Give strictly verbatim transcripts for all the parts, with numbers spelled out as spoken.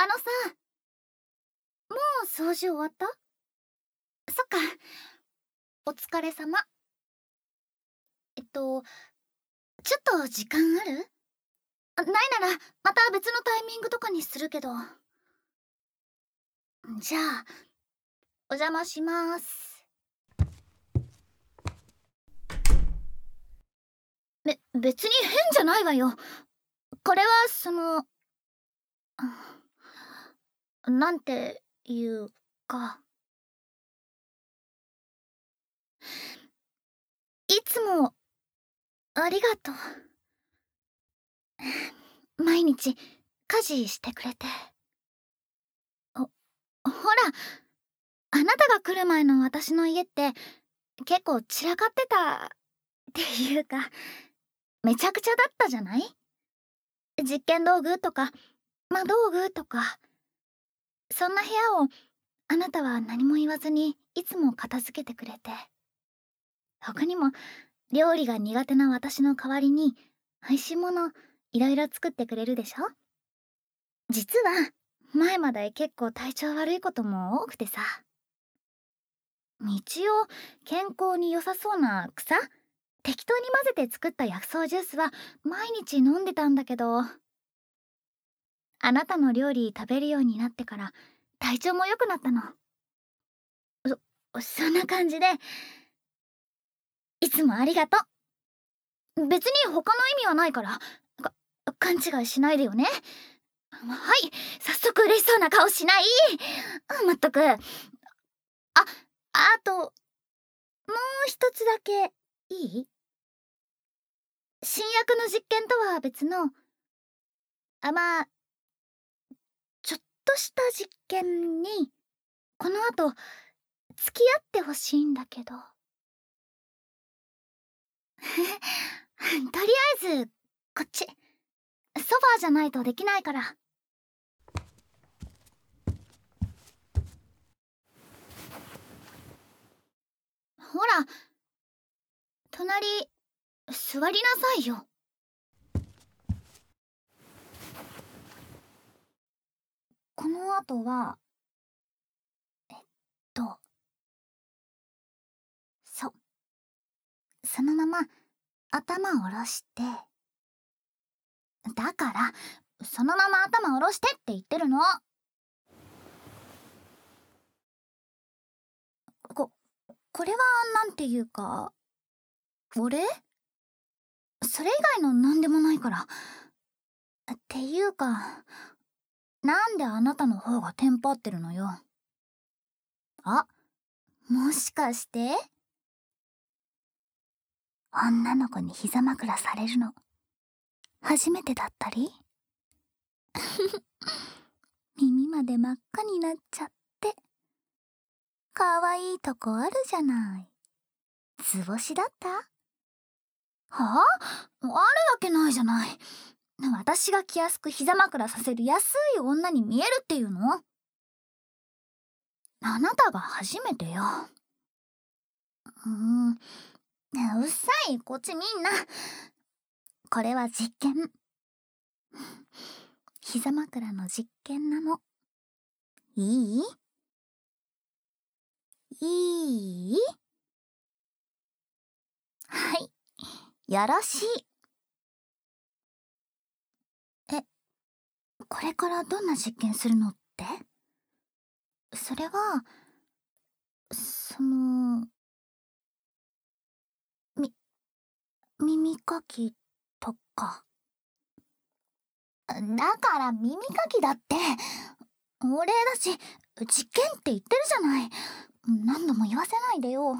あのさ、もう掃除終わった？そっか。お疲れ様。えっと、ちょっと時間ある？あないなら、また別のタイミングとかにするけど。じゃあ、お邪魔します。べ、別に変じゃないわよ。これは、その、なんていうか。いつも、ありがとう。毎日、家事してくれて。ほ、ほら、あなたが来る前の私の家って、結構散らかってたっていうか、めちゃくちゃだったじゃない？実験道具とか魔道具とか、そんな部屋をあなたは何も言わずにいつも片付けてくれて、他にも料理が苦手な私の代わりに美味しいものいろいろ作ってくれるでしょ。実は前まで結構体調悪いことも多くてさ、一応健康に良さそうな草適当に混ぜて作った薬草ジュースは毎日飲んでたんだけど、あなたの料理食べるようになってから体調も良くなったの。そ、そんな感じで、いつもありがとう。別に他の意味はないから、か、勘違いしないでよね。はい、早速嬉しそうな顔しない。まったく。あ、あと、もう一つだけいい？新薬の実験とは別の、あ、まあ、ちょっとした実験に、この後、付き合ってほしいんだけど。とりあえず、こっち。ソファーじゃないとできないから。ほら、隣、座りなさいよ。この後は、えっと、そう。そのまま、頭を下ろして。だから、そのまま頭下ろしてって言ってるの。こ、これはなんていうか、俺？それ以外のなんでもないから。っていうか、なんであなたの方がテンパってるのよ。あ、もしかして？女の子に膝枕されるの初めてだったり？耳まで真っ赤になっちゃって。かわいいとこあるじゃない。図星だった？はあ？あるわけないじゃない。私が気安く膝枕させる安い女に見えるっていうの？あなたが初めてよ。うーん。うっさい、こっちみんな。これは実験。膝枕の実験なの。いい？いい？はい。よろしい。え、これからどんな実験するのって？それは、その、み、耳かきとか。だから耳かきだって。お礼だし、実験って言ってるじゃない。何度も言わせないでよ。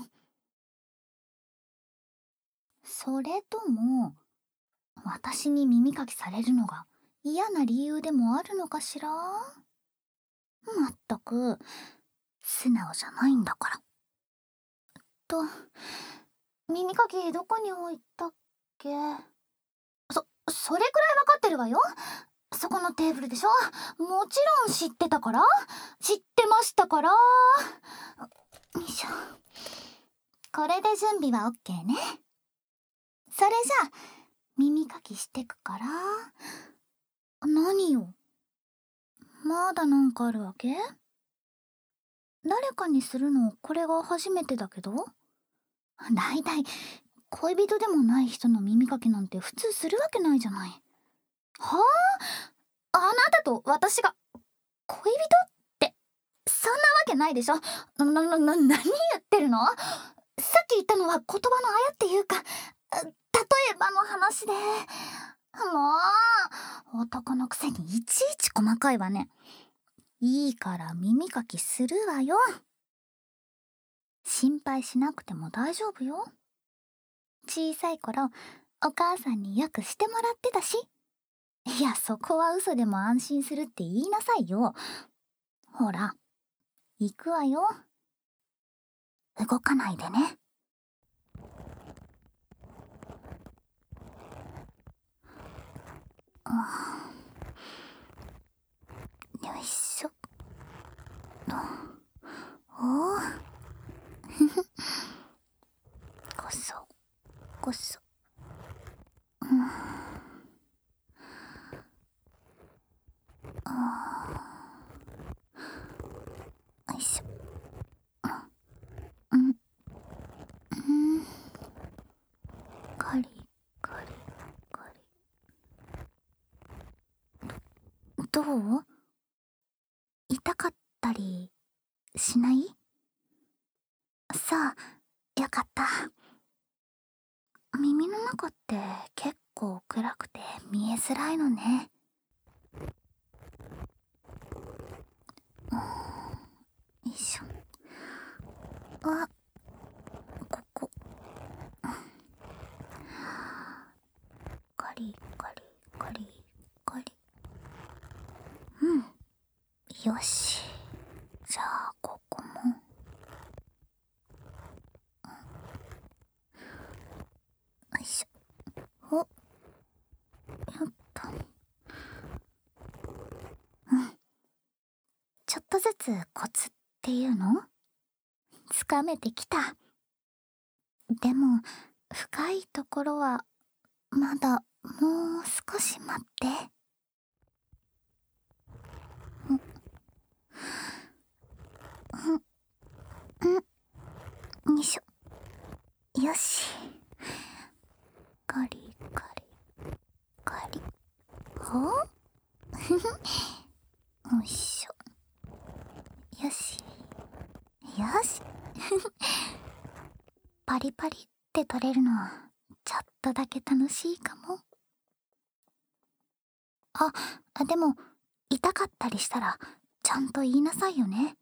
それとも、私に耳かきされるのが嫌な理由でもあるのかしら？まったく、素直じゃないんだから。と、耳かきどこに置いたっけ？そ、それくらいわかってるわよ。そこのテーブルでしょ。もちろん知ってたから。知ってましたから。よいしょ。これで準備はオッケーね。それじゃあ、耳かきしてくから。何よ。 まだなんかあるわけ？誰かにするのこれが初めてだけど。だいたい恋人でもない人の耳かきなんて普通するわけないじゃない。はあ？あなたと私が恋人ってそんなわけないでしょ。な、な、な、な、何言ってるの？さっき言ったのは言葉のあやっていうか、例えばの話で。もう男のくせにいちいち細かいわね。いいから耳かきするわよ。心配しなくても大丈夫よ。小さい頃お母さんによくしてもらってたし。いや、そこは嘘でも安心するって言いなさいよ。ほら、行くわよ。動かないでね。よいしょ。おおこそこそ。うん。あーよいしょ。うん。うん。カリカリカリ。どう？痛かったりしない？さあ、よかった。耳の中って結構暗くて見えづらいのね。よいしょ。あ、ここ。カリカリカリカリ。うん。よし。じゃあ、ここも。よいしょ。お、よっと。うん。ちょっとずつコツっていうのつかめてきた。でも、深いところは、まだもう少し待って。うん、うん、うん、よいしょ。よし。カリカリ、カリ。ほよいしょ。よし。よし。パリパリって取れるの、ちょっとだけ楽しいかも。あ、でも、痛かったりしたら、ちゃんと言いなさいよね。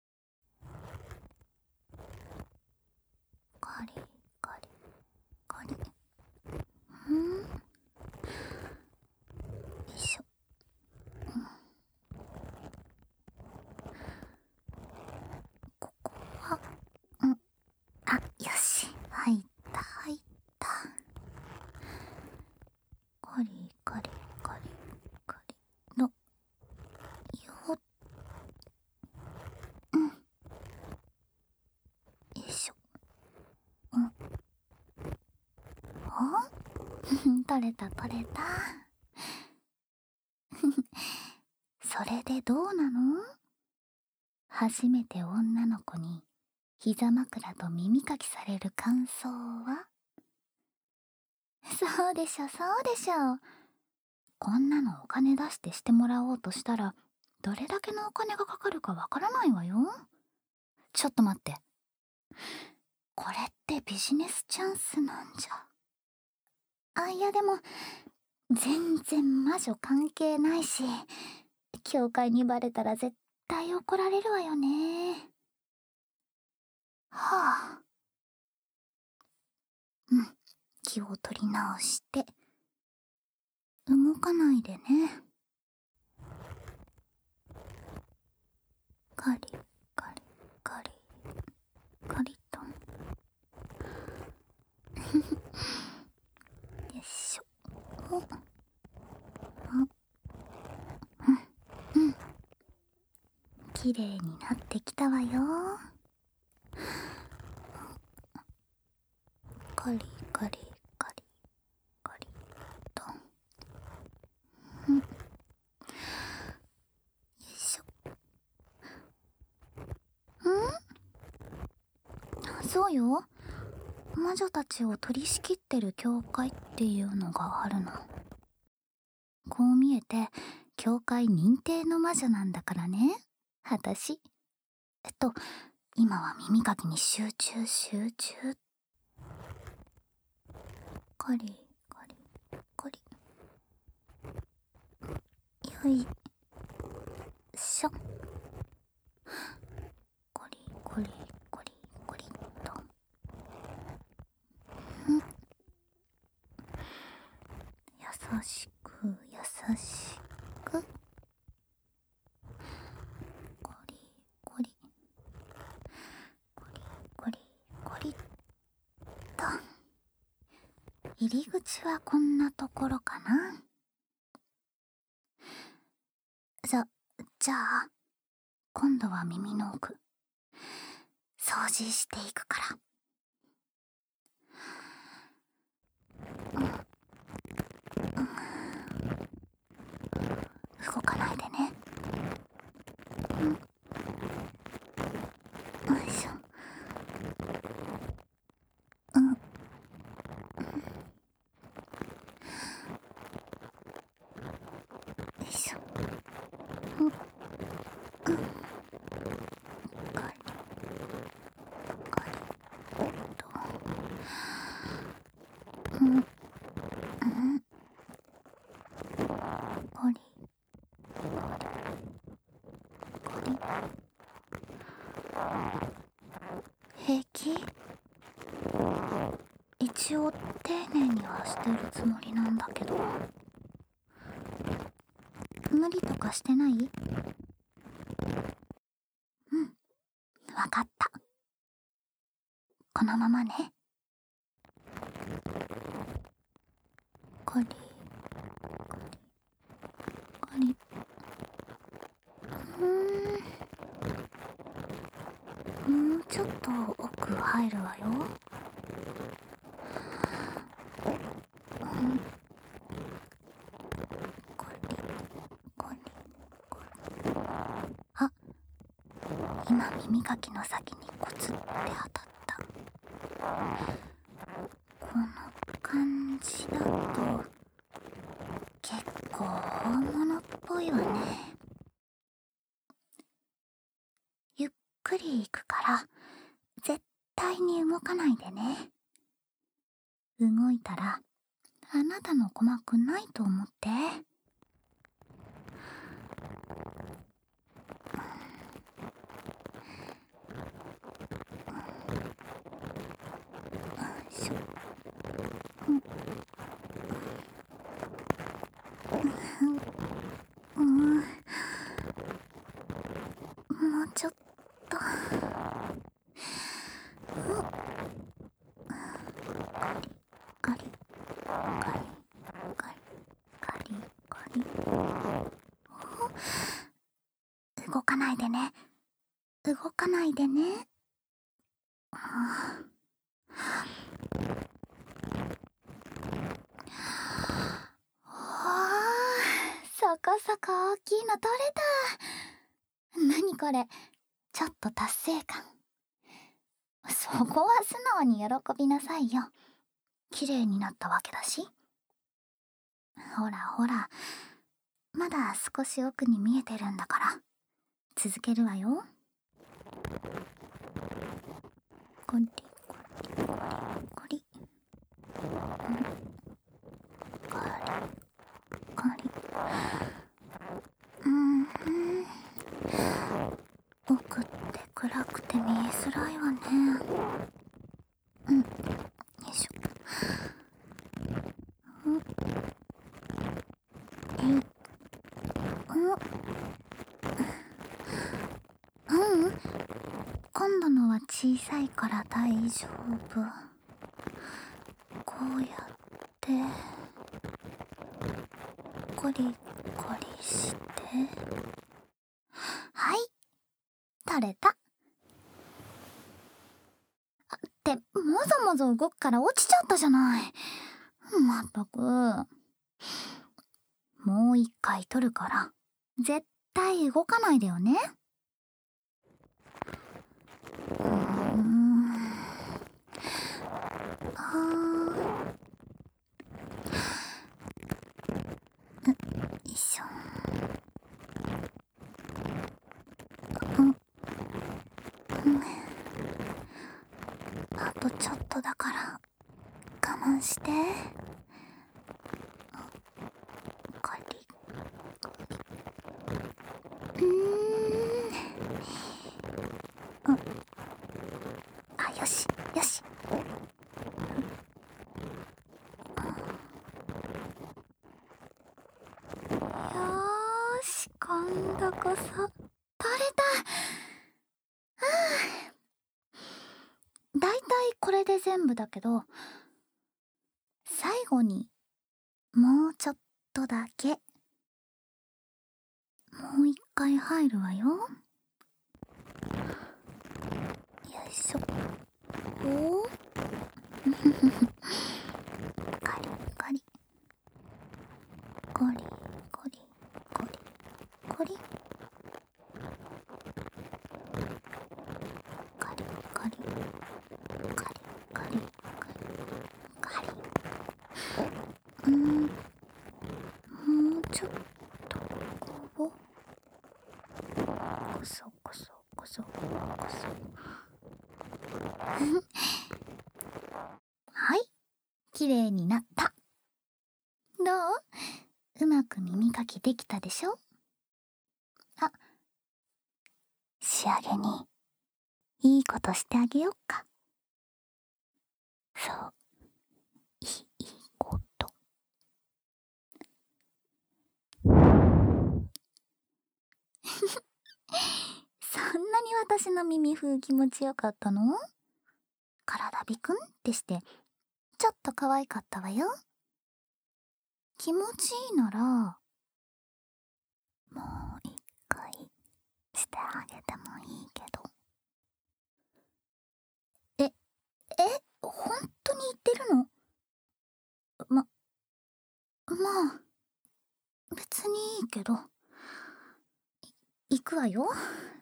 カリカリカリ。うん。よいしょ。うん、ここは、うん。あ、よし。入った入った。カリカリカリカリの、よっ。うん。よいしょ。うん。あ取れた取れた。それでどうなの？初めて女の子に膝枕と耳かきされる感想は？そうでしょそうでしょ。こんなのお金出してしてもらおうとしたら、どれだけのお金がかかるかわからないわよ。ちょっと待って。これってビジネスチャンスなんじゃ。あ、いやでも、全然魔女関係ないし、教会にバレたら絶対怒られるわよね。はあ。うん、気を取り直して。動かないでね。カリカリカリカリとん。よいしょ。お、あ、うん、うん。綺麗になってきたわよ。カリカリカリカリとん。うん。よいそうよ。魔女たちを取り仕切ってる教会っていうのがあるの。こう見えて教会認定の魔女なんだからね、私。えっと今は耳かきに集中集中。カリカリカリ。よいしょ。コリコリコリコリっと。ん、優しく優しく。コリコリコリコリコリっと。入り口はこんなところかな。じゃ、じゃあ今度は耳の奥掃除していくから。うん、うん、動かないでね。うん、よいしょ。うん、よいしょ。うん、うん、ガリガリと。うん、うん、ゴリゴリ。平気？一応丁寧にはしてるつもりなんだけど。無理とかしてない？うん、わかった。このままね。ゴリゴリゴリ。うーん、もうちょっと奥入るわよ。うん、ゴリゴリゴリ。あ、今耳かきの先にコツって当たった。この感じだと結構大物っぽいわね。ゆっくり行くから絶対に動かないでね。動いたらあなたの鼓膜ないと思って。しょ、うんうん、もうちょっと。ガリガリガリガリガリガリ。動かないでね。動かないでね。はあ、そこそこ大きいの取れた。何これ、ちょっと達成感。そこは素直に喜びなさいよ。綺麗になったわけだし。ほらほら、まだ少し奥に見えてるんだから。続けるわよ。コリコリコリコリ。うん、コリコリ。うん、奥って暗くて見えづらいわね。うん、よいしょ。うん、えい、うん、うんうん、今度のは小さいから大丈夫。こうやってコリコリして、はい、取れた。ってもぞもぞ動くから落ちちゃったじゃない。まったく。もう一回取るから絶対動かないでよね。うーん、 あー、よいしょ。うん、うん、あとちょっとだから我慢して。カリうーん、うん、あ、よしよし。よーし、今度こそ取れた。だいたいこれで全部だけど、最後にもうちょっとだけ。もう一回入るわよ。よいしょ。おーカリカリコリコリコリコリカリカリカリカリカリカリ。うーん、もうちょっとこぼこそこそこそこそはい、きれいになった。どう？うまく耳かきできたでしょ？あ、仕上げにいいことしてあげよっか。そう、いいこと。そんなに私の耳風気持ちよかったの？体びくんってしてちょっと可愛かったわよ。気持ちいいならもう一回してあげてもいいけど。え、え、本当に言ってるの？ま、まあ、別にいいけど。い、行くわよ。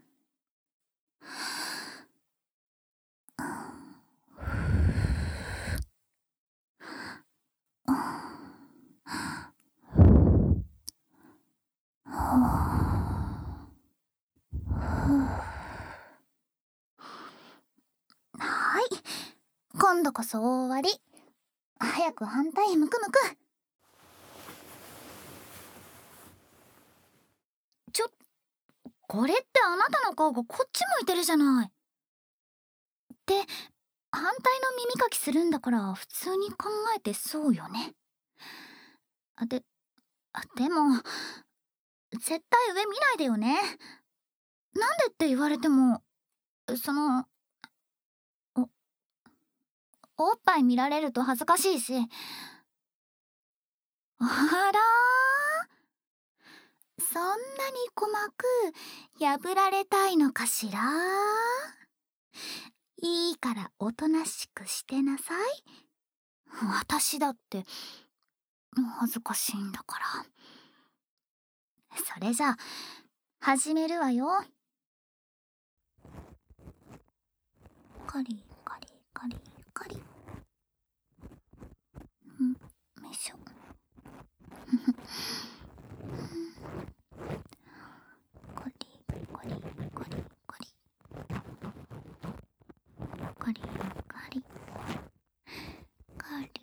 はい、今度こそ終わり。早く反対むくむく。ちょ、これってあなたの顔がこっち向いてるじゃない。で、反対の耳かきするんだから普通に考えてそうよね。あ、で、あ、でも、絶対上見ないでよね。なんでって言われても、その、お、おっぱい見られると恥ずかしいし。あらー、そんなに鼓膜破られたいのかしら？いいからおとなしくしてなさい。私だって恥ずかしいんだから。それじゃあ始めるわよ。カリカリカリカリ。ん、よいしょ。カリカリカリカリカリカリカリカリカリ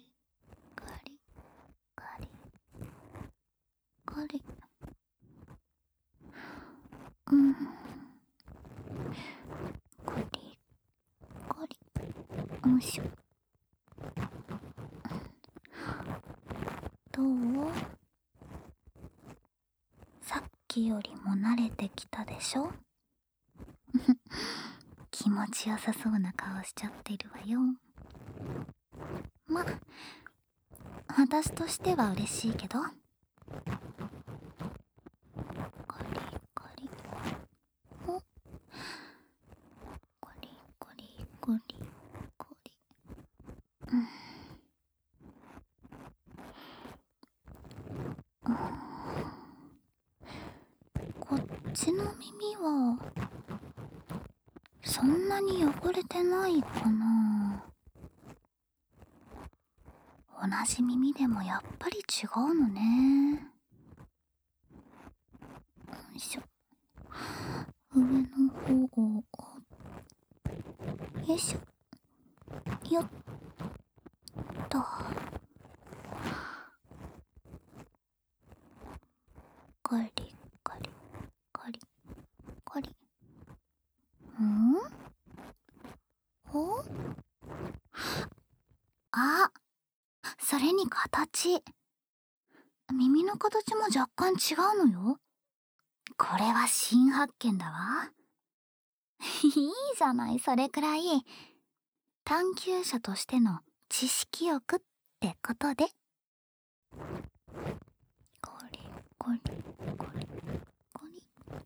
カリカリ。うん、カリカリ。よいしょ。どう？さっきよりも慣れてきたでしょ？気持ちよさそうな顔しちゃってるわよ。ま、私としては嬉しいけど。カリカリ。お、カリカリカリカリ。うん、こっちの耳はそんなに汚れてないかな。 じ耳でもやっぱり違うのね。よいしょ。上の方を、よいしょ。よっと。カリカリカリカリ。ん？お？あ、それに形。耳の形も若干違うのよ。これは新発見だわ。いいじゃない、それくらい。探求者としての知識欲ってことで。コリコリコリコリ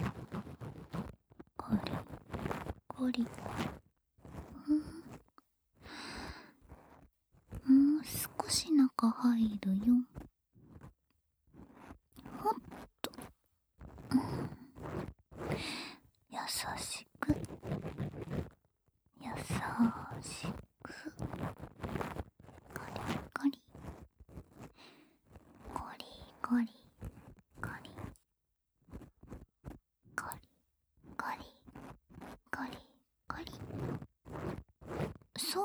コリコリ。うん、もう少し中入るよ。ほっと、うん、優しく優しくコリコリコリコリコリコリコリコリコリ。そう？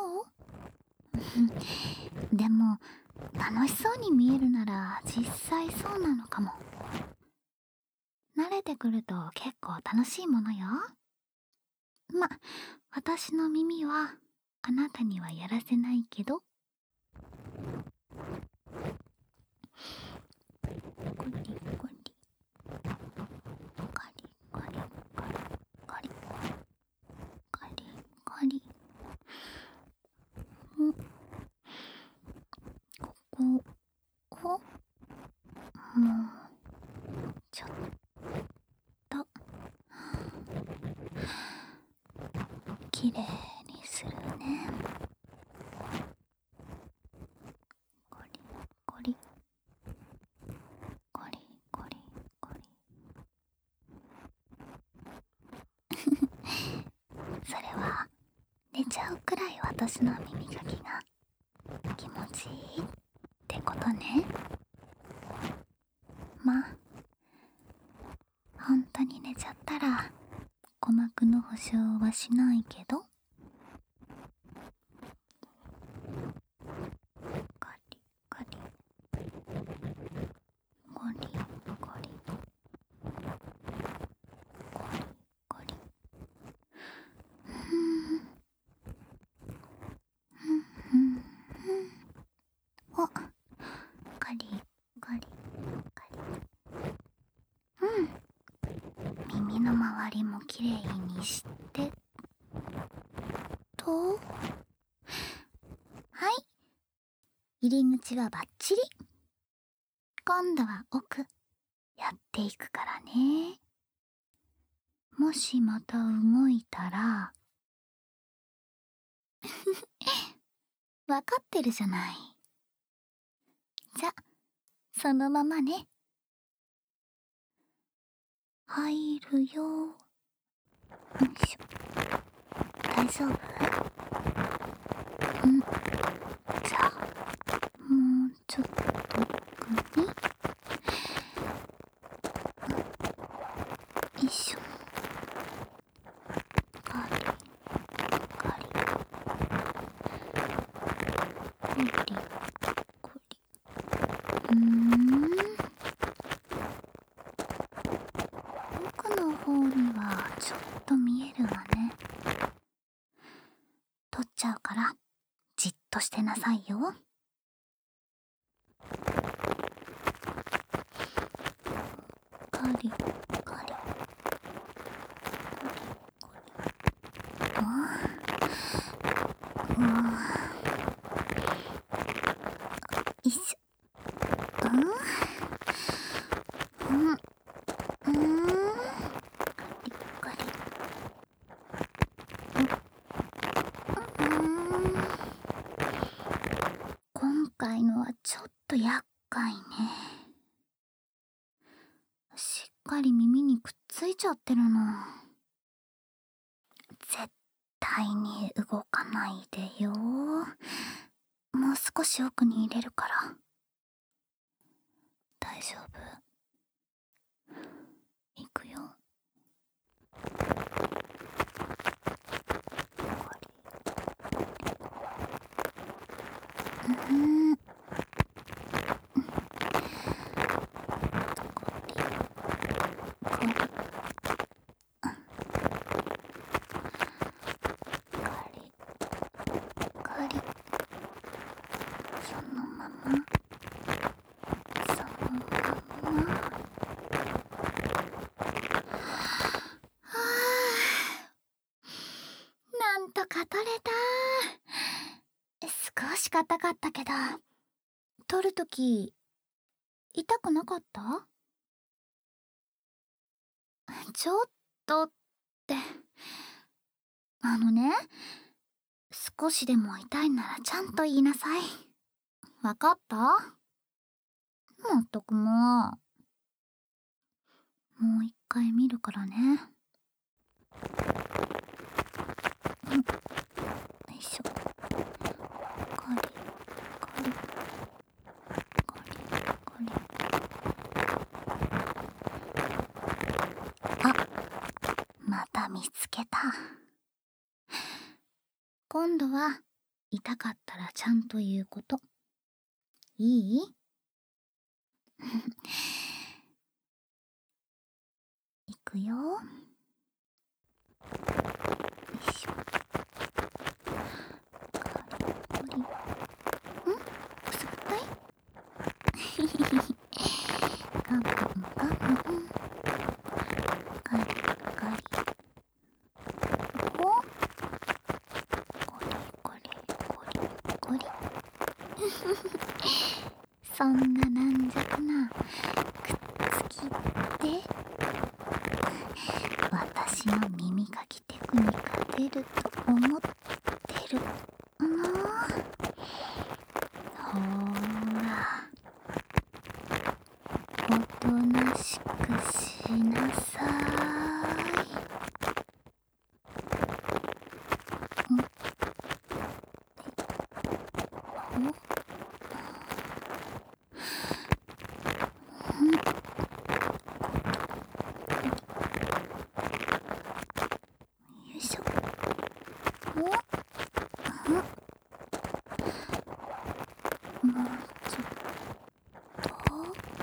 でも楽しそうに見えるなら実際そうなのかも。慣れてくると結構楽しいものよ。ま、私の耳はあなたにはやらせないけど。コリコリコリコリコリコリコリコリ。ん、ここをもうちょっときれいにするね。コリコリコリコリコリ。それは寝ちゃうくらい私の耳かきが気持ちいいってことね。まあ本当に寝ちゃったら鼓膜の保証はしないけど。カリカリコリコリコリコリ。ふんふんふんふん。お、カリカリカリ。うん、耳の周りもきれいにしてと。はい、入り口はバッチリ。今度は奥やっていくからね。もしまた動いたらわかってるじゃない。じゃ、そのままね。入るよ。よいしょ。大丈夫？うん。じゃあもうちょっと奥に。よいしょ。カリカリコリコリ。うーん、奥の方にはちょっと見えるわね。取っちゃうからじっとしてなさいよ。カリカリああ、よいしょ。うん、うん、うん、カリカリ。うん、今回のはちょっと厄介ね。しっかり耳にくっついちゃってるの。絶対に動かないでよ。 もう少し奥に入れるから。大丈夫。いくよ。うん。カリそのままそのまま。はあ、なんとか取れた。少し硬かったけど、取るとき痛くなかった？ちょっとって、あのね、少しでも痛いならちゃんと言いなさい。わかった？まったくもう。もう一回見るからね。うん、よいしょ。カリカリカリカリ。あ、また見つけた。今度は痛かったらちゃんと言うこと。いい？いくよ。よいしょ。カリカリ。ん？くすぐったい？ガンガンガンガン。カリカリ。お？コリコリコリコリ。そんな軟弱なくっつきって私の耳かきテクニックが出ると思ってるの？ほーら、おとなしくしなさーい。ん？お？よいしょ。お？もうちょっと。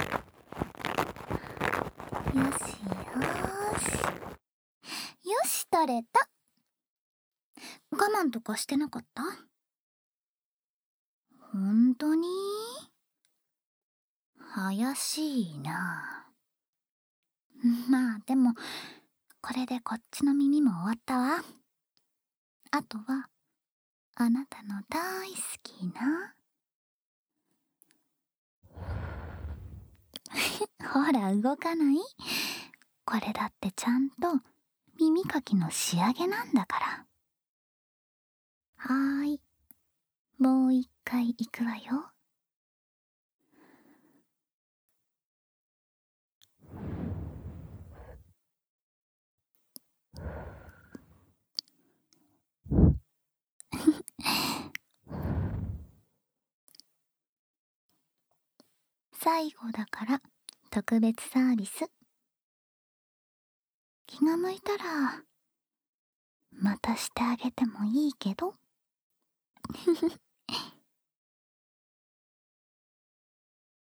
よしよーし。よし、取れた。我慢とかしてなかった？ほんとに？怪しいな。まあでも、これでこっちの耳も終わったわ。あとは、あなたの大好きなほら動かない？これだってちゃんと耳かきの仕上げなんだから。はーい、もう一回行くわよ。最後だから特別サービス。気が向いたらまたしてあげてもいいけど。